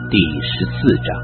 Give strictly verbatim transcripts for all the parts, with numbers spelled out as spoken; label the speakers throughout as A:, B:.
A: 第十四章，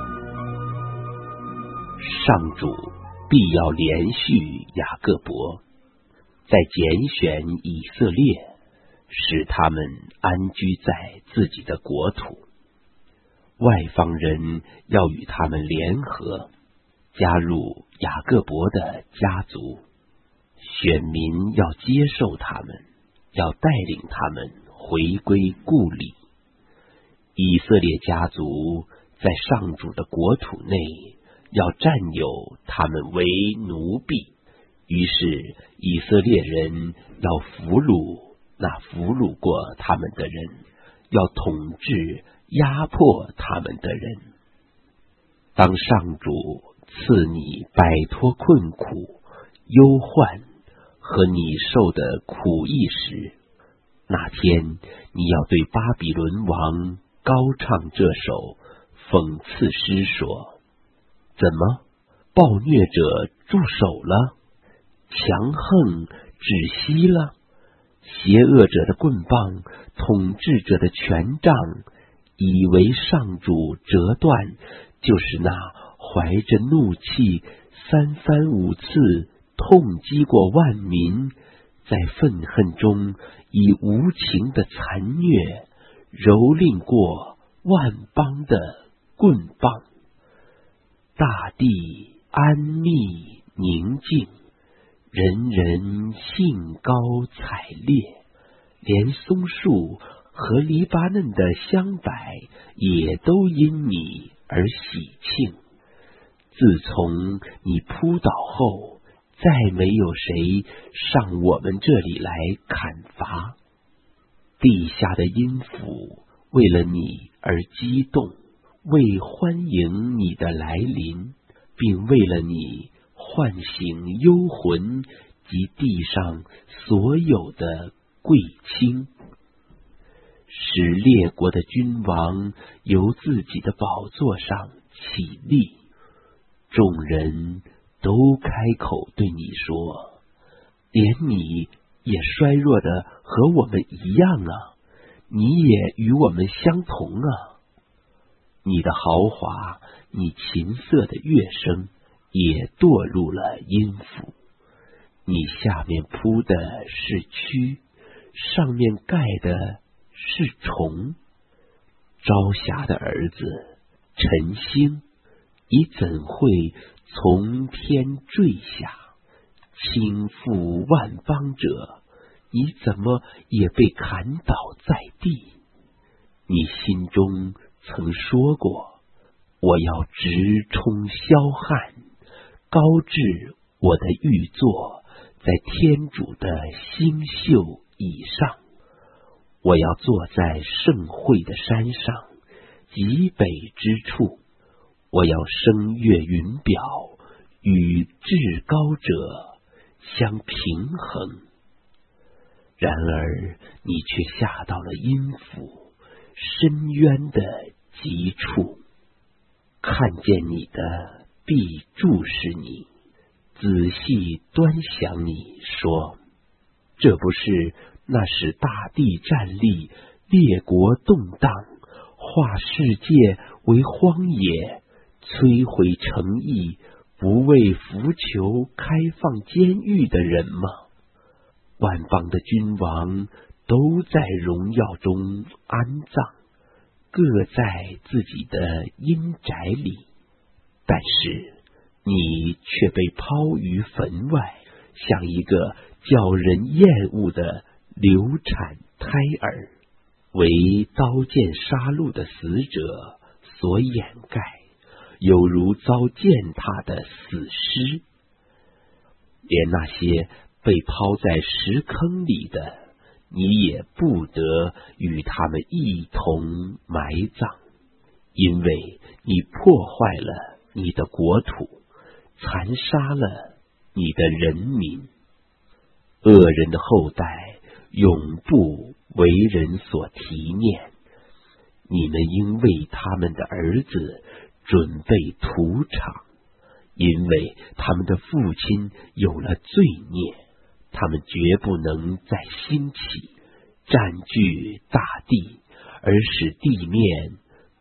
A: 上主必要连续雅各伯，再拣选以色列，使他们安居在自己的国土。外方人要与他们联合，加入雅各伯的家族，选民要接受他们，要带领他们回归故里。以色列家族在上主的国土内要占有他们为奴婢，于是以色列人要俘虏那俘虏过他们的人，要统治压迫他们的人。当上主赐你摆脱困苦、忧患和你受的苦役时，那天你要对巴比伦王高唱这首讽刺诗说：怎么，暴虐者住手了，强横止息了，邪恶者的棍棒，统治者的权杖，以为上主折断，就是那怀着怒气三番五次痛击过万民，在愤恨中以无情的残虐蹂躏过万邦的棍棒。大地安谧宁静，人人兴高采烈，连松树和黎巴嫩的香柏也都因你而喜庆。自从你扑倒后，再没有谁上我们这里来砍伐。地下的阴府为了你而激动，为欢迎你的来临，并为了你唤醒幽魂及地上所有的贵卿，使列国的君王由自己的宝座上起立。众人都开口对你说：连你也衰弱的和我们一样啊，你也与我们相同啊。你的豪华，你琴瑟的乐声也堕入了阴府。你下面铺的是蛆，上面盖的是虫。朝霞的儿子晨星，你怎会从天坠下？倾覆万邦者，你怎么也被砍倒在地？你心中曾说过：我要直冲霄汉，高置我的玉座在天主的星宿以上。我要坐在盛会的山上，极北之处。我要升越云表，与至高者相平衡。然而你却下到了阴府，深渊的极处。看见你的必注视你，仔细端详你，说：这不是那使大地站立，列国动荡，化世界为荒野，摧毁诚意，不为扶求开放监狱的人吗？万邦的君王都在荣耀中安葬，各在自己的阴宅里，但是你却被抛于坟外，像一个叫人厌恶的流产胎儿，为刀剑杀戮的死者所掩盖，有如遭践踏的死尸。连那些被抛在石坑里的，你也不得与他们一同埋葬，因为你破坏了你的国土，残杀了你的人民。恶人的后代永不为人所提念，你们应为他们的儿子准备土场，因为他们的父亲有了罪孽，他们绝不能再兴起，占据大地，而使地面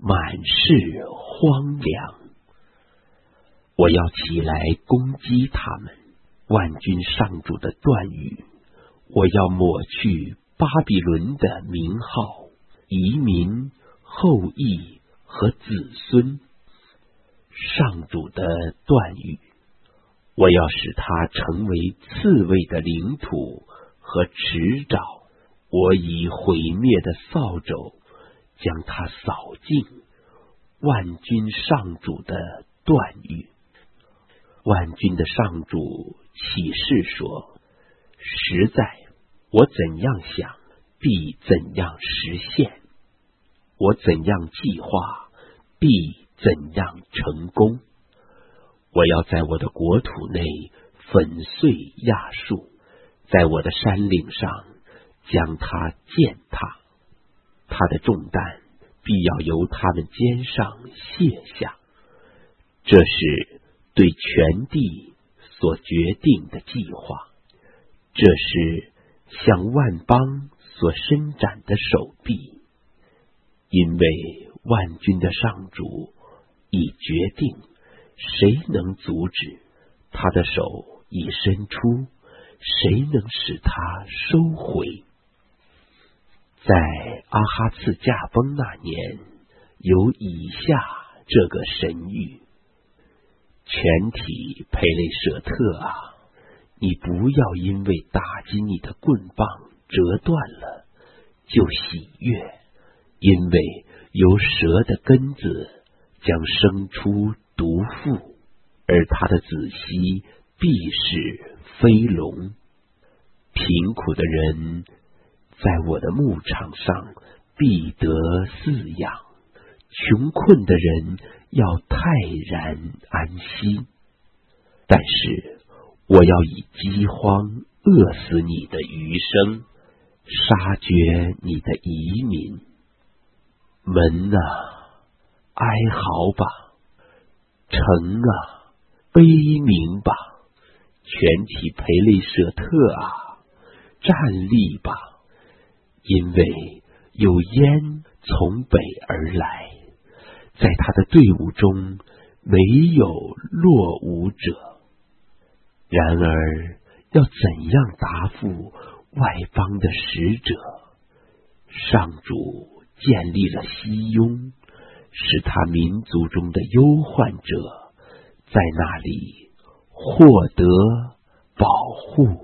A: 满是荒凉。我要起来攻击他们，万军上主的断语，我要抹去巴比伦的名号、移民、后裔和子孙。上主的断语，我要使它成为刺猬的领土和池沼，我以毁灭的扫帚将它扫尽。万军上主的断语。万军的上主启示说，实在我怎样想，必怎样实现；我怎样计划，必怎样成功。我要在我的国土内粉碎亚述，在我的山岭上将它践踏，他的重担必要由他们肩上卸下。这是对全地所决定的计划，这是向万邦所伸展的手臂，因为万军的上主已决定，谁能阻止？他的手已伸出，谁能使他收回？在阿哈次驾崩那年，有以下这个神谕：全体佩雷舍特啊，你不要因为打击你的棍棒折断了就喜悦，因为由蛇的根子将生出毒妇，而他的子息必是飞龙。贫苦的人在我的牧场上必得饲养，穷困的人要泰然安息。但是我要以饥荒饿死你的余生，杀绝你的移民。门啊，哀嚎吧；城啊，悲鸣吧；全体培雷舍特啊，站立吧！因为有烟从北而来，在他的队伍中没有落伍者。然而要怎样答复外邦的使者？上主建立了西雍，使他民族中的忧患者在那里获得保护。